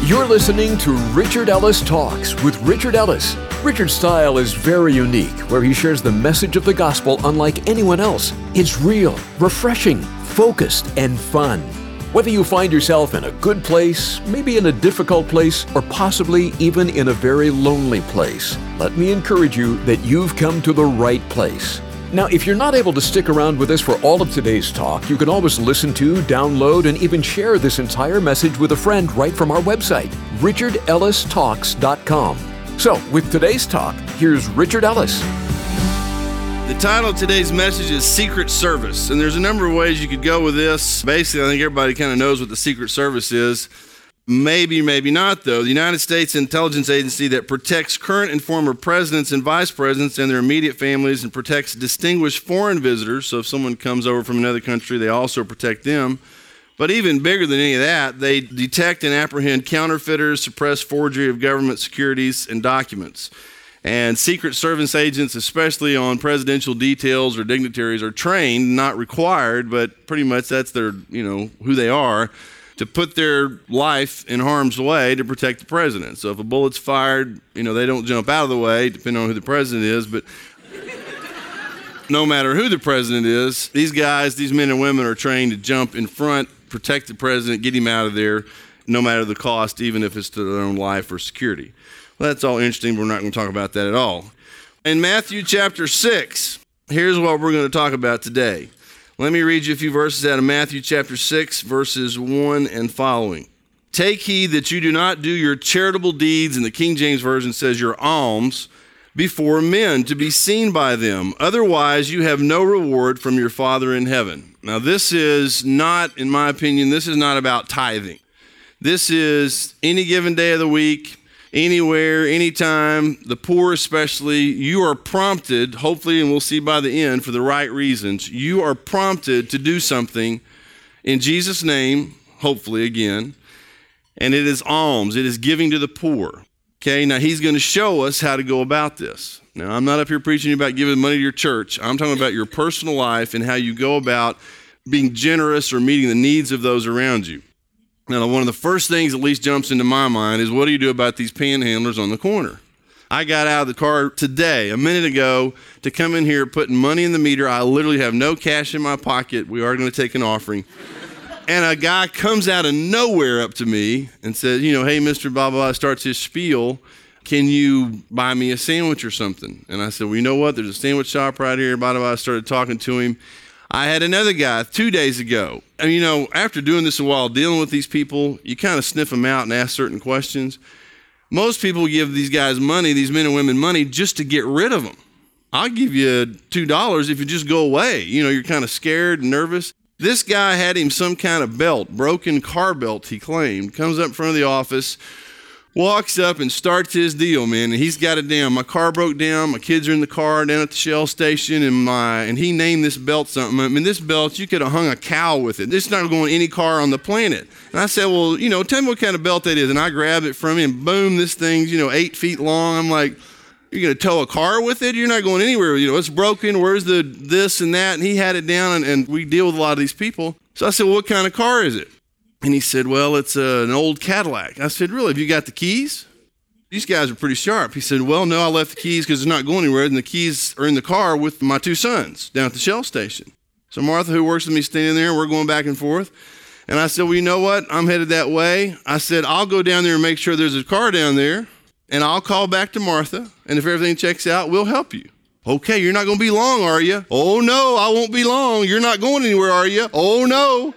You're listening to Richard Ellis Talks with Richard Ellis. Richard's style is very unique, where he shares the message of the gospel unlike anyone else. It's real, refreshing, focused, and fun. Whether you find yourself in a good place, maybe in a difficult place, or possibly even in a very lonely place, let me encourage you that you've come to the right place. Now, if you're not able to stick around with us for all of today's talk, you can always listen to, download, and even share this entire message with a friend right from our website, richardellistalks.com. So, with today's talk, here's Richard Ellis. The title of today's message is Secret Service, and there's a number of ways you could go with this. Basically, I think everybody kind of knows what the Secret Service is. Maybe not, though. The United States intelligence agency that protects current and former presidents and vice presidents and their immediate families and protects distinguished foreign visitors. So if someone comes over from another country, they also protect them. But even bigger than any of that, they detect and apprehend counterfeiters, suppress forgery of government securities and documents. And Secret Service agents, especially on presidential details or dignitaries, are trained, not required, but pretty much that's their, who they are, to put their life in harm's way to protect the president. So if a bullet's fired, they don't jump out of the way, depending on who the president is, but no matter who the president is, these guys, these men and women are trained to jump in front, protect the president, get him out of there, no matter the cost, even if it's to their own life or security. Well, that's all interesting, but we're not going to talk about that at all. In Matthew chapter 6, here's what we're going to talk about today. Let me read you a few verses out of Matthew chapter 6, verses 1 and following. Take heed that you do not do your charitable deeds, and the King James Version says your alms, before men to be seen by them. Otherwise, you have no reward from your Father in heaven. Now, this is not, in my opinion, this is not about tithing. This is any given day of the week, anywhere, anytime, the poor especially. You are prompted, hopefully, and we'll see by the end, for the right reasons. You are prompted to do something in Jesus' name, hopefully again, and it is alms. It is giving to the poor. Okay, now he's going to show us how to go about this. Now, I'm not up here preaching about giving money to your church. I'm talking about your personal life and how you go about being generous or meeting the needs of those around you. Now, one of the first things that at least jumps into my mind is, what do you do about these panhandlers on the corner? I got out of the car today, a minute ago, to come in here putting money in the meter. I literally have no cash in my pocket. We are going to take an offering. And a guy comes out of nowhere up to me and says, hey, Mr. Blah, blah, blah, starts his spiel. Can you buy me a sandwich or something? And I said, well, you know what? There's a sandwich shop right here. Blah, blah, blah. I started talking to him. I had another guy 2 days ago. And, after doing this a while, dealing with these people, you kind of sniff them out and ask certain questions. Most people give these guys money, these men and women money, just to get rid of them. I'll give you $2 if you just go away. You're kind of scared and nervous. This guy had him some kind of belt, broken car belt, he claimed. Comes up in front of the office, walks up and starts his deal, man. And he's got it down. My car broke down. My kids are in the car down at the Shell station. And he named this belt something. I mean, this belt, you could have hung a cow with it. This is not going any car on the planet. And I said, well, tell me what kind of belt that is. And I grabbed it from him. Boom, this thing's, 8 feet long. I'm like, you're going to tow a car with it? You're not going anywhere. It's broken. Where's the this and that? And he had it down, and we deal with a lot of these people. So I said, well, what kind of car is it? And he said, well, it's an old Cadillac. I said, really? Have you got the keys? These guys are pretty sharp. He said, well, no, I left the keys because it's not going anywhere, and the keys are in the car with my 2 sons down at the Shell station. So Martha, who works with me, standing there, and we're going back and forth. And I said, well, you know what? I'm headed that way. I said, I'll go down there and make sure there's a car down there, and I'll call back to Martha, and if everything checks out, we'll help you. Okay, you're not going to be long, are you? Oh, no, I won't be long. You're not going anywhere, are you? Oh, no.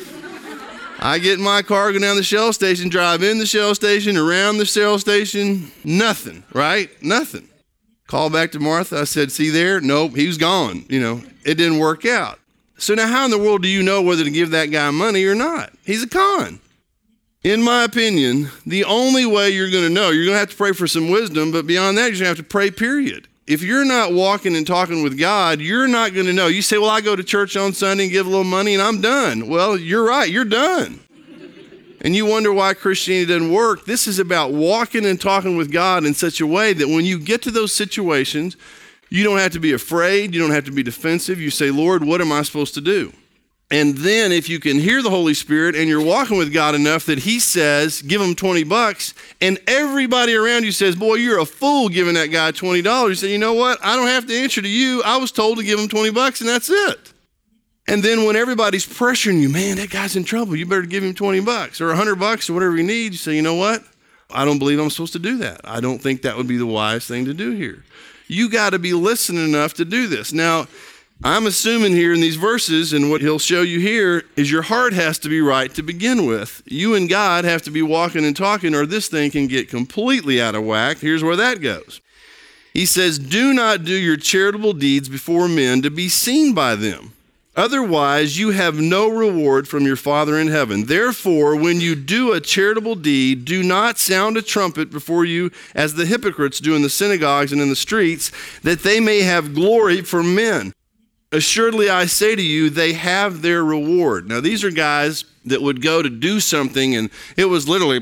I get in my car, go down the Shell station, drive in the Shell station, around the Shell station, nothing, right? Nothing. Call back to Martha. I said, see there? Nope, he was gone. It didn't work out. So now how in the world do you know whether to give that guy money or not? He's a con. In my opinion, the only way you're going to know, you're going to have to pray for some wisdom, but beyond that, you're going to have to pray, period. If you're not walking and talking with God, you're not going to know. You say, well, I go to church on Sunday and give a little money and I'm done. Well, you're right, you're done. And you wonder why Christianity doesn't work. This is about walking and talking with God in such a way that when you get to those situations, you don't have to be afraid. You don't have to be defensive. You say, Lord, what am I supposed to do? And then if you can hear the Holy Spirit and you're walking with God enough that he says, give him $20, and everybody around you says, boy, you're a fool giving that guy $20. You say, you know what? I don't have to answer to you. I was told to give him $20 and that's it. And then when everybody's pressuring you, man, that guy's in trouble. You better give him $20 or $100 or whatever you need. You say, you know what? I don't believe I'm supposed to do that. I don't think that would be the wise thing to do here. You got to be listening enough to do this. Now, I'm assuming here in these verses, and what he'll show you here, is your heart has to be right to begin with. You and God have to be walking and talking, or this thing can get completely out of whack. Here's where that goes. He says, do not do your charitable deeds before men to be seen by them. Otherwise, you have no reward from your Father in heaven. Therefore, when you do a charitable deed, do not sound a trumpet before you as the hypocrites do in the synagogues and in the streets, that they may have glory from men. Assuredly, I say to you, they have their reward. Now, these are guys that would go to do something, and it was literally,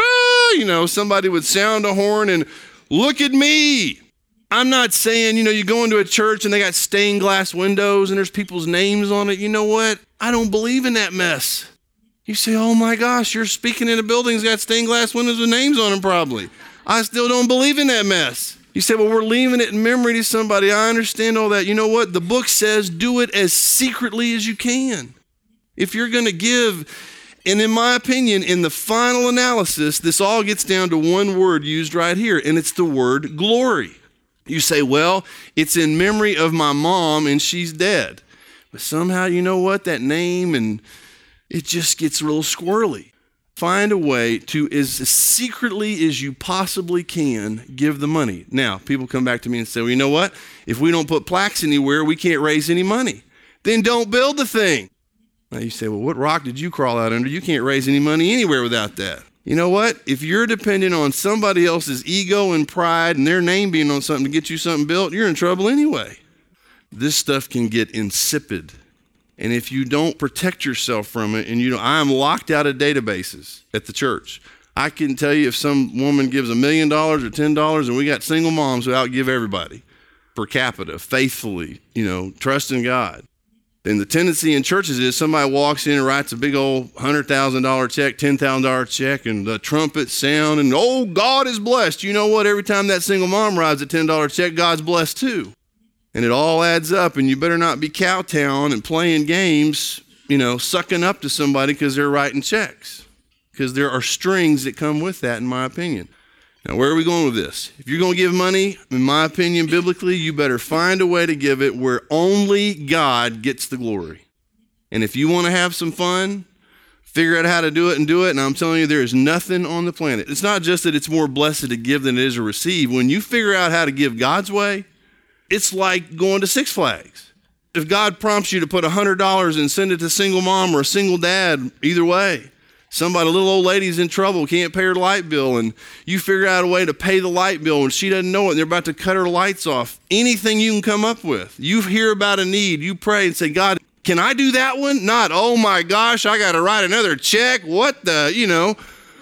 somebody would sound a horn and look at me. I'm not saying, you go into a church and they got stained glass windows and there's people's names on it. You know what? I don't believe in that mess. You say, oh my gosh, you're speaking in a building that's got stained glass windows with names on them probably. I still don't believe in that mess. You say, well, we're leaving it in memory to somebody. I understand all that. You know what? The book says do it as secretly as you can. If you're going to give, and in my opinion, in the final analysis, this all gets down to one word used right here, and it's the word glory. You say, well, it's in memory of my mom and she's dead. But somehow, you know what? That name, and it just gets real squirrely. Find a way to, as secretly as you possibly can, give the money. Now, people come back to me and say, well, you know what? If we don't put plaques anywhere, we can't raise any money. Then don't build the thing. Now you say, well, what rock did you crawl out under? You can't raise any money anywhere without that. You know what? If you're dependent on somebody else's ego and pride and their name being on something to get you something built, you're in trouble anyway. This stuff can get insipid. And if you don't protect yourself from it, and I'm locked out of databases at the church. I can tell you if some woman gives $1 million or $10, and we got single moms who outgive everybody per capita, faithfully, trusting God. And the tendency in churches is somebody walks in and writes a big old $100,000 check, $10,000 check, and the trumpets sound, and oh, God is blessed. You know what? Every time that single mom writes a $10 check, God's blessed too. And it all adds up, and you better not be kowtowing and playing games, sucking up to somebody because they're writing checks. Because there are strings that come with that, in my opinion. Now, where are we going with this? If you're going to give money, in my opinion, biblically, you better find a way to give it where only God gets the glory. And if you want to have some fun, figure out how to do it and do it. And I'm telling you, there is nothing on the planet. It's not just that it's more blessed to give than it is to receive. When you figure out how to give God's way, it's like going to Six Flags. If God prompts you to put $100 and send it to a single mom or a single dad, either way, a little old lady's in trouble, can't pay her light bill, and you figure out a way to pay the light bill and she doesn't know it, and they're about to cut her lights off. Anything you can come up with. You hear about a need, you pray and say, God, can I do that one? Not, oh my gosh, I got to write another check. What the,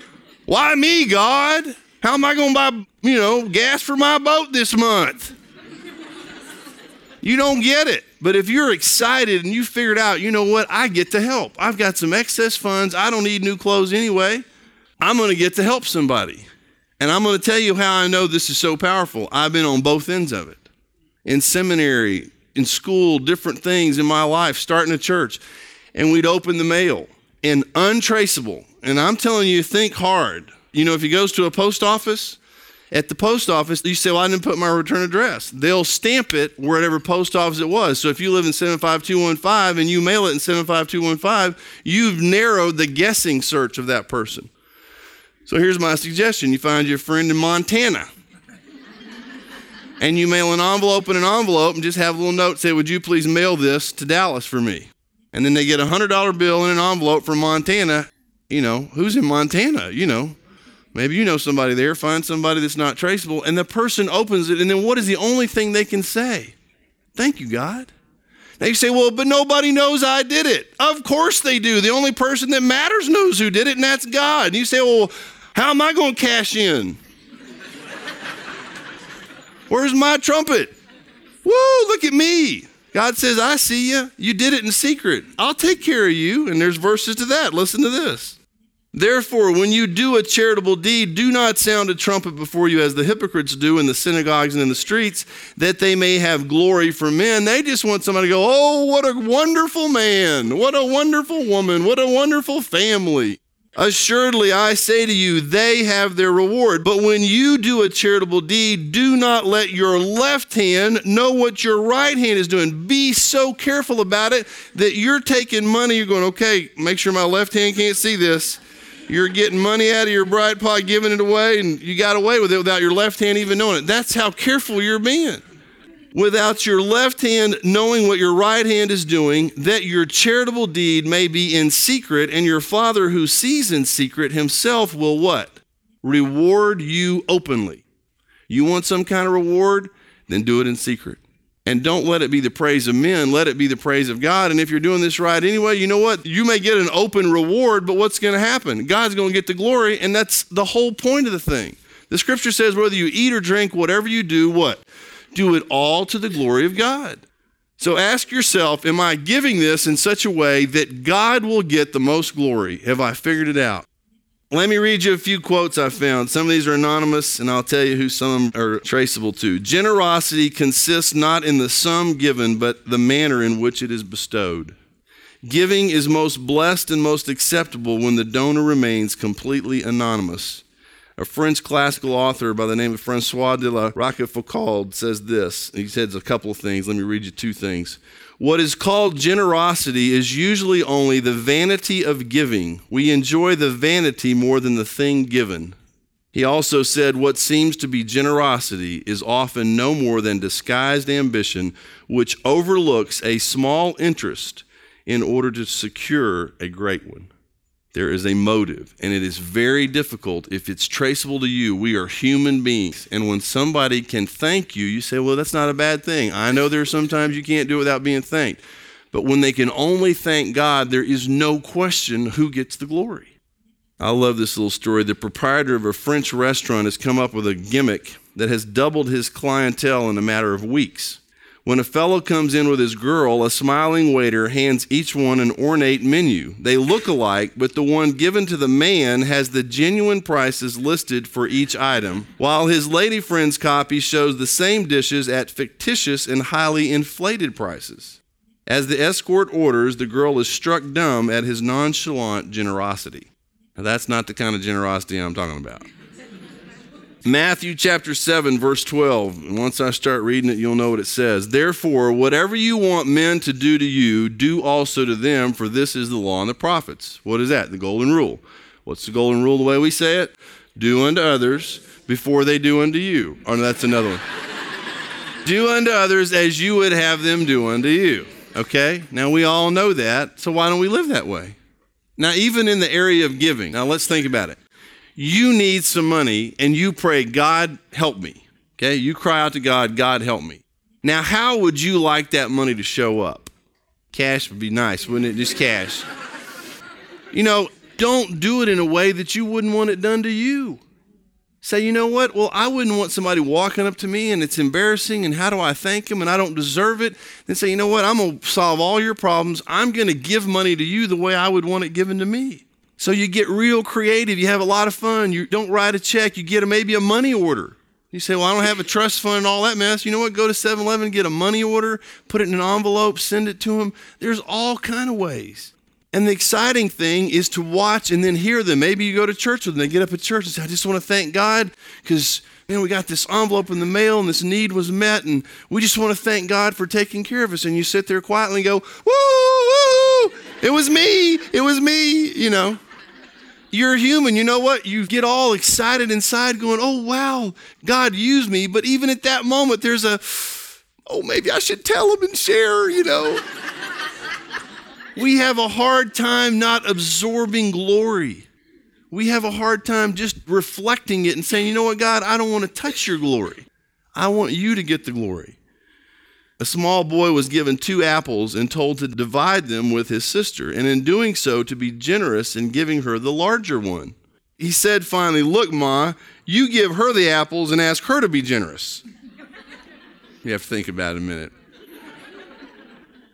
why me, God? How am I going to buy, gas for my boat this month? You don't get it. But if you're excited and you figured out, you know what, I get to help. I've got some excess funds. I don't need new clothes anyway. I'm going to get to help somebody. And I'm going to tell you how I know this is so powerful. I've been on both ends of it. In seminary, in school, different things in my life, starting a church. And we'd open the mail and untraceable. And I'm telling you, think hard. If he goes to a post office, at the post office, you say, well, I didn't put my return address. They'll stamp it wherever post office it was. So if you live in 75215 and you mail it in 75215, you've narrowed the guessing search of that person. So here's my suggestion. You find your friend in Montana. And you mail an envelope and just have a little note, say, would you please mail this to Dallas for me? And then they get a $100 bill in an envelope from Montana. Who's in Montana? Maybe you know somebody there, find somebody that's not traceable, and the person opens it, and then what is the only thing they can say? Thank you, God. Now you say, well, but nobody knows I did it. Of course they do. The only person that matters knows who did it, and that's God. And you say, well, how am I going to cash in? Where's my trumpet? Woo, look at me. God says, I see you. You did it in secret. I'll take care of you. And there's verses to that. Listen to this. Therefore, when you do a charitable deed, do not sound a trumpet before you as the hypocrites do in the synagogues and in the streets, that they may have glory for men. They just want somebody to go, oh, what a wonderful man. What a wonderful woman. What a wonderful family. Assuredly, I say to you, they have their reward. But when you do a charitable deed, do not let your left hand know what your right hand is doing. Be so careful about it that you're taking money. You're going, okay, make sure my left hand can't see this. You're getting money out of your bright pot, giving it away, and you got away with it without your left hand even knowing it. That's how careful you're being. Without your left hand knowing what your right hand is doing, that your charitable deed may be in secret, and your Father who sees in secret himself will what? Reward you openly. You want some kind of reward? Then do it in secret. And don't let it be the praise of men, let it be the praise of God. And if you're doing this right anyway, you know what? You may get an open reward, but what's going to happen? God's going to get the glory, and that's the whole point of the thing. The scripture says whether you eat or drink, whatever you do, what? Do it all to the glory of God. So ask yourself, am I giving this in such a way that God will get the most glory? Have I figured it out? Let me read you a few quotes I found. Some of these are anonymous, and I'll tell you who some of them are traceable to. Generosity consists not in the sum given, but the manner in which it is bestowed. Giving is most blessed and most acceptable when the donor remains completely anonymous. A French classical author by the name of François de la Rochefoucauld says this. He says a couple of things. Let me read you two things. What is called generosity is usually only the vanity of giving. We enjoy the vanity more than the thing given. He also said what seems to be generosity is often no more than disguised ambition, which overlooks a small interest in order to secure a great one. There is a motive, and it is very difficult if it's traceable to you. We are human beings, and when somebody can thank you, you say, well, that's not a bad thing. I know there are sometimes you can't do it without being thanked, but when they can only thank God, there is no question who gets the glory. I love this little story. The proprietor of a French restaurant has come up with a gimmick that has doubled his clientele in a matter of weeks. When a fellow comes in with his girl, a smiling waiter hands each one an ornate menu. They look alike, but the one given to the man has the genuine prices listed for each item, while his lady friend's copy shows the same dishes at fictitious and highly inflated prices. As the escort orders, the girl is struck dumb at his nonchalant generosity. Now, that's not the kind of generosity I'm talking about. Matthew chapter 7, verse 12. And once I start reading it, you'll know what it says. Therefore, whatever you want men to do to you, do also to them, for this is the law and the prophets. What is that? The golden rule. What's the golden rule the way we say it? Do unto others before they do unto you. Oh, no, that's another one. Do unto others as you would have them do unto you. Okay? Now, we all know that, so why don't we live that way? Now, even in the area of giving, now let's think about it. You need some money and you pray, God, help me. Okay, you cry out to God, God, help me. Now, how would you like that money to show up? Cash would be nice, wouldn't it? Just cash. You know, don't do it in a way that you wouldn't want it done to you. Say, you know what? Well, I wouldn't want somebody walking up to me and it's embarrassing and how do I thank them and I don't deserve it. Then say, you know what? I'm going to solve all your problems. I'm going to give money to you the way I would want it given to me. So you get real creative. You have a lot of fun. You don't write a check. You get maybe a money order. You say, well, I don't have a trust fund and all that mess. You know what? Go to 7-Eleven, get a money order, put it in an envelope, send it to them. There's all kind of ways. And the exciting thing is to watch and then hear them. Maybe you go to church with them. They get up at church and say, I just want to thank God because, man, we got this envelope in the mail and this need was met. And we just want to thank God for taking care of us. And you sit there quietly and go, woo, woo, it was me, you know. You're human. You know what? You get all excited inside going, oh, wow, God used me. But even at that moment, there's maybe I should tell him and share, you know. We have a hard time not absorbing glory. We have a hard time just reflecting it and saying, you know what, God, I don't want to touch your glory. I want you to get the glory. A small boy was given 2 apples and told to divide them with his sister, and in doing so, to be generous in giving her the larger one. He said finally, look, Ma, you give her the apples and ask her to be generous. You have to think about it a minute.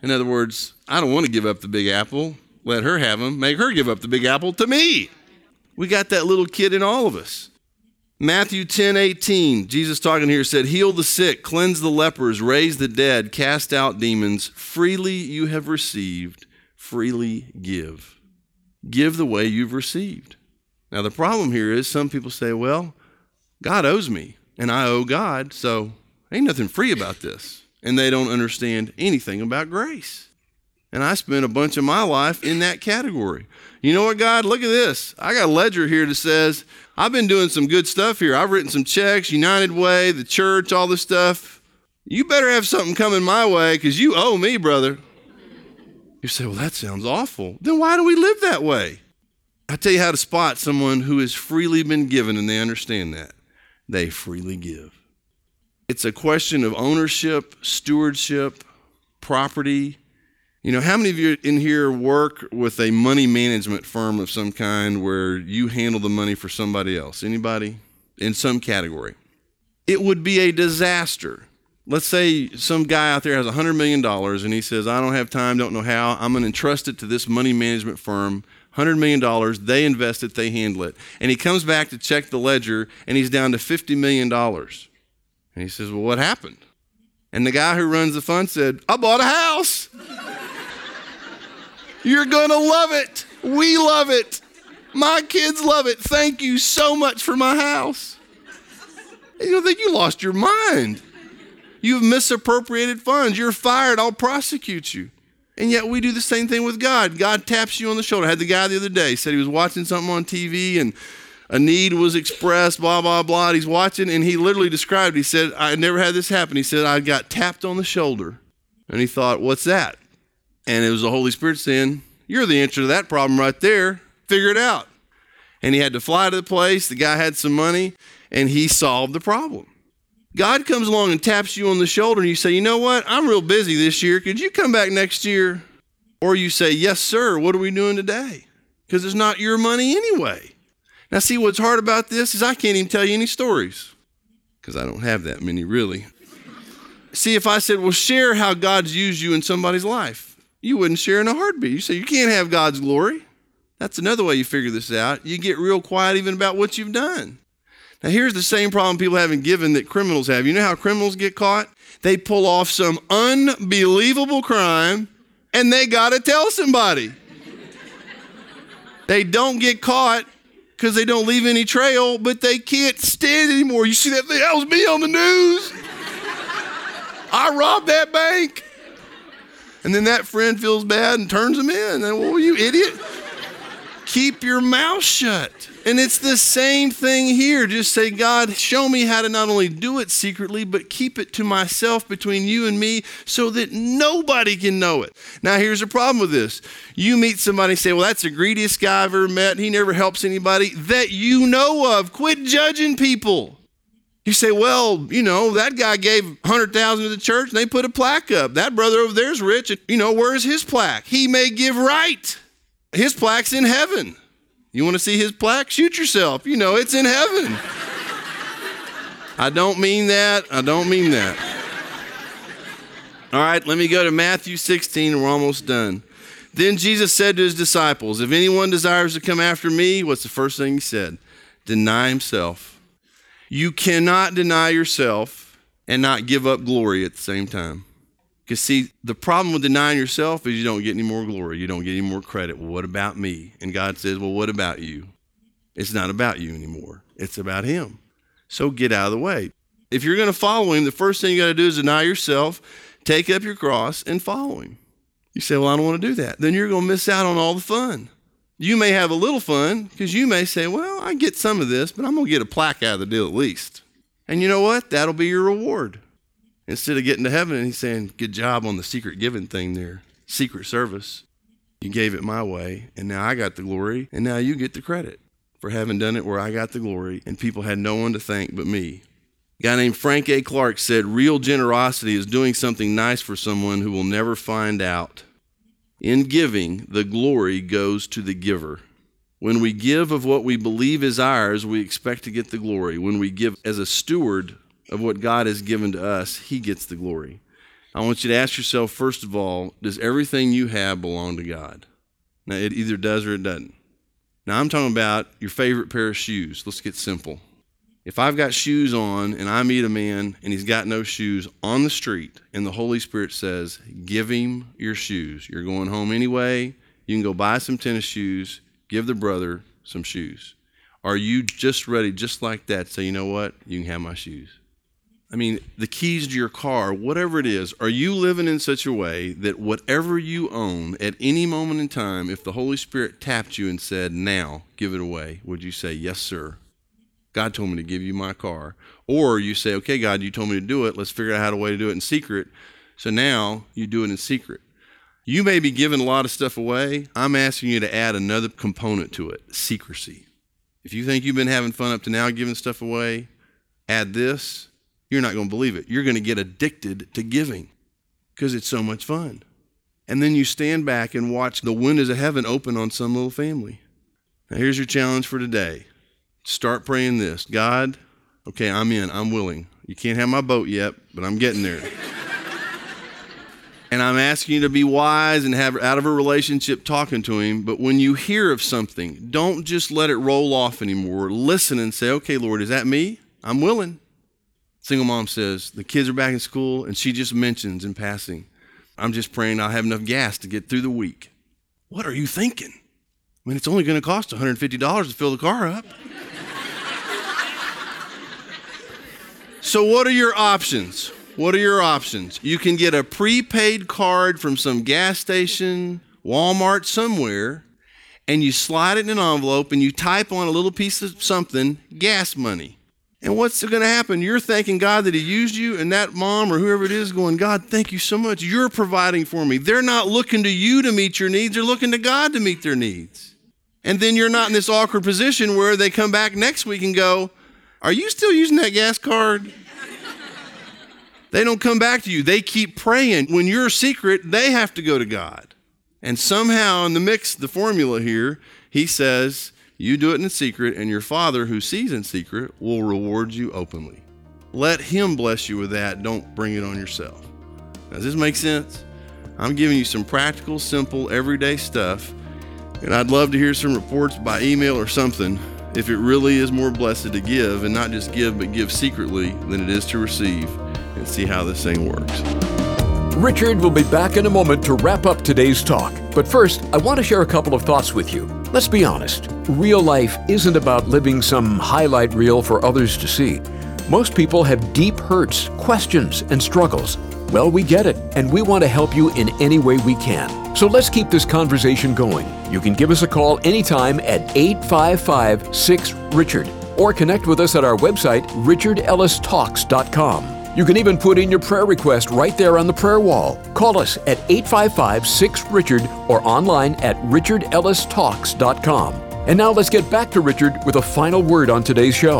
In other words, I don't want to give up the big apple. Let her have them. Make her give up the big apple to me. We got that little kid in all of us. Matthew 10:18, Jesus talking here said, heal the sick, cleanse the lepers, raise the dead, cast out demons. Freely you have received, freely give. Give the way you've received. Now the problem here is some people say, well, God owes me and I owe God, so ain't nothing free about this. And they don't understand anything about grace. And I spent a bunch of my life in that category. You know what, God? Look at this. I got a ledger here that says, I've been doing some good stuff here. I've written some checks, United Way, the church, all this stuff. You better have something coming my way because you owe me, brother. You say, well, that sounds awful. Then why do we live that way? I tell you how to spot someone who has freely been given and they understand that. They freely give. It's a question of ownership, stewardship, property. You know, how many of you in here work with a money management firm of some kind where you handle the money for somebody else? Anybody? In some category. It would be a disaster. Let's say some guy out there has $100 million and he says, I don't have time, don't know how. I'm going to entrust it to this money management firm. $100 million, they invest it, they handle it. And he comes back to check the ledger and he's down to $50 million. And he says, well, what happened? And the guy who runs the fund said, I bought a house. You're going to love it. We love it. My kids love it. Thank you so much for my house. And you'll think you lost your mind. You've misappropriated funds. You're fired. I'll prosecute you. And yet we do the same thing with God. God taps you on the shoulder. I had the guy the other day, said he was watching something on TV and a need was expressed, blah, blah, blah. He's watching and he literally described, he said, I never had this happen. He said, I got tapped on the shoulder. And he thought, what's that? And it was the Holy Spirit saying, you're the answer to that problem right there. Figure it out. And he had to fly to the place. The guy had some money and he solved the problem. God comes along and taps you on the shoulder and you say, you know what? I'm real busy this year. Could you come back next year? Or you say, yes, sir. What are we doing today? Because it's not your money anyway. Now, see, what's hard about this is I can't even tell you any stories because I don't have that many, really. See, if I said, well, share how God's used you in somebody's life, you wouldn't share in a heartbeat. You say, you can't have God's glory. That's another way you figure this out. You get real quiet even about what you've done. Now, here's the same problem people haven't given that criminals have. You know how criminals get caught? They pull off some unbelievable crime, and they got to tell somebody. They don't get caught because they don't leave any trail, but they can't stand it anymore. You see that thing? That was me on the news. I robbed that bank. And then that friend feels bad and turns them in. And, well, you idiot. Keep your mouth shut. And it's the same thing here. Just say, God, show me how to not only do it secretly, but keep it to myself between you and me so that nobody can know it. Now, here's the problem with this. You meet somebody and say, well, that's the greediest guy I've ever met. He never helps anybody that you know of. Quit judging people. You say, well, you know, that guy gave $100,000 to the church and they put a plaque up. That brother over there is rich. And, you know, where's his plaque? He may give right. His plaque's in heaven. You want to see his plaque? Shoot yourself. You know, it's in heaven. I don't mean that. I don't mean that. All right, let me go to Matthew 16 and we're almost done. Then Jesus said to his disciples, if anyone desires to come after me, what's the first thing he said? Deny himself. You cannot deny yourself and not give up glory at the same time. Because see, the problem with denying yourself is you don't get any more glory. You don't get any more credit. Well, what about me? And God says, well, what about you? It's not about you anymore. It's about him. So get out of the way. If you're going to follow him, the first thing you got to do is deny yourself, take up your cross, and follow him. You say, well, I don't want to do that. Then you're going to miss out on all the fun. You may have a little fun because you may say, well, I get some of this, but I'm going to get a plaque out of the deal at least. And you know what? That'll be your reward. Instead of getting to heaven and he's saying, good job on the secret giving thing there, secret service. You gave it my way, and now I got the glory, and now you get the credit for having done it where I got the glory, and people had no one to thank but me. A guy named Frank A. Clark said, real generosity is doing something nice for someone who will never find out. In giving, the glory goes to the giver. When we give of what we believe is ours, we expect to get the glory. When we give as a steward of what God has given to us, he gets the glory. I want you to ask yourself, first of all, does everything you have belong to God? Now, it either does or it doesn't. Now, I'm talking about your favorite pair of shoes. Let's get simple. If I've got shoes on and I meet a man and he's got no shoes on the street and the Holy Spirit says, give him your shoes. You're going home anyway. You can go buy some tennis shoes, give the brother some shoes. Are you just ready, just like that, to say, you know what, you can have my shoes? I mean, the keys to your car, whatever it is, are you living in such a way that whatever you own at any moment in time, if the Holy Spirit tapped you and said, now, give it away, would you say, yes, sir? God told me to give you my car. Or you say, okay, God, you told me to do it. Let's figure out how to way to do it in secret. So now you do it in secret. You may be giving a lot of stuff away. I'm asking you to add another component to it, secrecy. If you think you've been having fun up to now giving stuff away, add this, you're not going to believe it. You're going to get addicted to giving because it's so much fun. And then you stand back and watch the windows of heaven open on some little family. Now here's your challenge for today. Start praying this. God, okay, I'm in. I'm willing. You can't have my boat yet, but I'm getting there. And I'm asking you to be wise and have out of a relationship talking to him. But when you hear of something, don't just let it roll off anymore. Listen and say, okay, Lord, is that me? I'm willing. Single mom says, the kids are back in school, and she just mentions in passing, I'm just praying I'll have enough gas to get through the week. What are you thinking? I mean, it's only going to cost $150 to fill the car up. So what are your options? What are your options? You can get a prepaid card from some gas station, Walmart, somewhere, and you slide it in an envelope and you type on a little piece of something, gas money. And what's going to happen? You're thanking God that he used you, and that mom or whoever it is going, God, thank you so much. You're providing for me. They're not looking to you to meet your needs. They're looking to God to meet their needs. And then you're not in this awkward position where they come back next week and go, are you still using that gas card? They don't come back to you. They keep praying. When you're secret, they have to go to God. And somehow in the mix, the formula here, he says, you do it in secret, and your Father who sees in secret will reward you openly. Let him bless you with that. Don't bring it on yourself. Does this make sense? I'm giving you some practical, simple, everyday stuff. And I'd love to hear some reports by email or something if it really is more blessed to give, and not just give, but give secretly, than it is to receive, and see how this thing works. Richard will be back in a moment to wrap up today's talk. But first, I want to share a couple of thoughts with you. Let's be honest. Real life isn't about living some highlight reel for others to see. Most people have deep hurts, questions, and struggles. Well, we get it, and we want to help you in any way we can. So let's keep this conversation going. You can give us a call anytime at 855-6-RICHARD or connect with us at our website, richardellistalks.com. You can even put in your prayer request right there on the prayer wall. Call us at 855-6-RICHARD or online at richardellistalks.com. And now let's get back to Richard with a final word on today's show.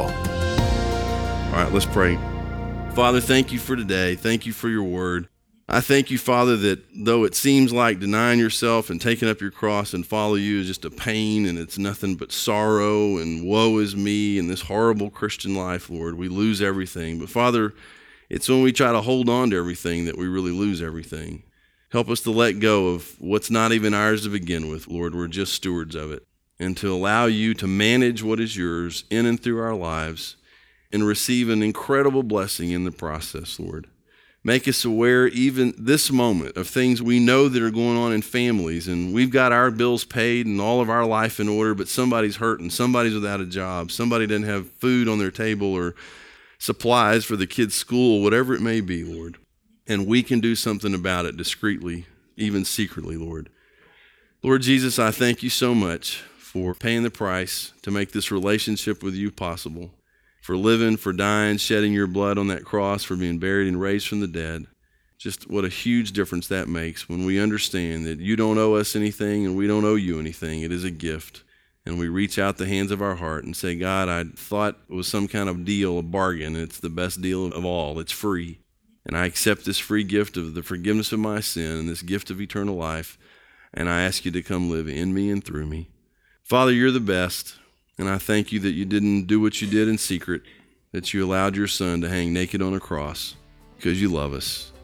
All right, let's pray. Father, thank you for today. Thank you for your word. I thank you, Father, that though it seems like denying yourself and taking up your cross and follow you is just a pain, and it's nothing but sorrow and woe is me and this horrible Christian life, Lord, we lose everything. But Father, it's when we try to hold on to everything that we really lose everything. Help us to let go of what's not even ours to begin with, Lord. We're just stewards of it. And to allow you to manage what is yours in and through our lives and receive an incredible blessing in the process, Lord. Make us aware even this moment of things we know that are going on in families, and we've got our bills paid and all of our life in order, but somebody's hurting, somebody's without a job, somebody doesn't have food on their table or supplies for the kids' school, whatever it may be, Lord. And we can do something about it discreetly, even secretly, Lord. Lord Jesus, I thank you so much for paying the price to make this relationship with you possible, for living, for dying, shedding your blood on that cross, for being buried and raised from the dead. Just what a huge difference that makes when we understand that you don't owe us anything and we don't owe you anything. It is a gift. And we reach out the hands of our heart and say, God, I thought it was some kind of deal, a bargain. It's the best deal of all. It's free. And I accept this free gift of the forgiveness of my sin and this gift of eternal life. And I ask you to come live in me and through me. Father, you're the best. And I thank you that you didn't do what you did in secret, that you allowed your son to hang naked on a cross because you love us.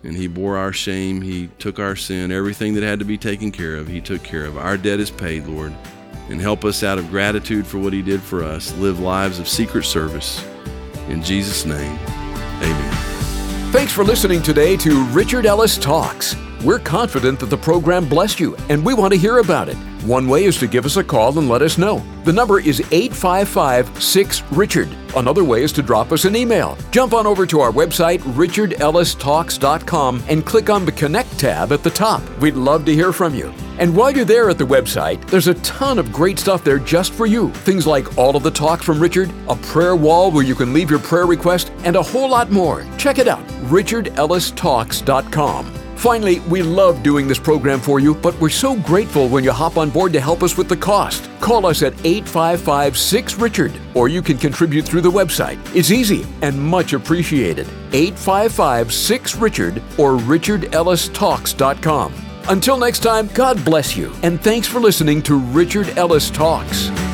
and he bore our shame. He took our sin. Everything that had to be taken care of, he took care of. Our debt is paid, Lord. And help us out of gratitude for what he did for us, live lives of secret service. In Jesus' name, amen. Thanks for listening today to Richard Ellis Talks. We're confident that the program blessed you, and we want to hear about it. One way is to give us a call and let us know. The number is 855-6-RICHARD. Another way is to drop us an email. Jump on over to our website, richardellistalks.com, and click on the Connect tab at the top. We'd love to hear from you. And while you're there at the website, there's a ton of great stuff there just for you. Things like all of the talks from Richard, a prayer wall where you can leave your prayer request, and a whole lot more. Check it out, richardellistalks.com. Finally, we love doing this program for you, but we're so grateful when you hop on board to help us with the cost. Call us at 855-6-RICHARD, or you can contribute through the website. It's easy and much appreciated. 855-6-RICHARD or richardellistalks.com. Until next time, God bless you, and thanks for listening to Richard Ellis Talks.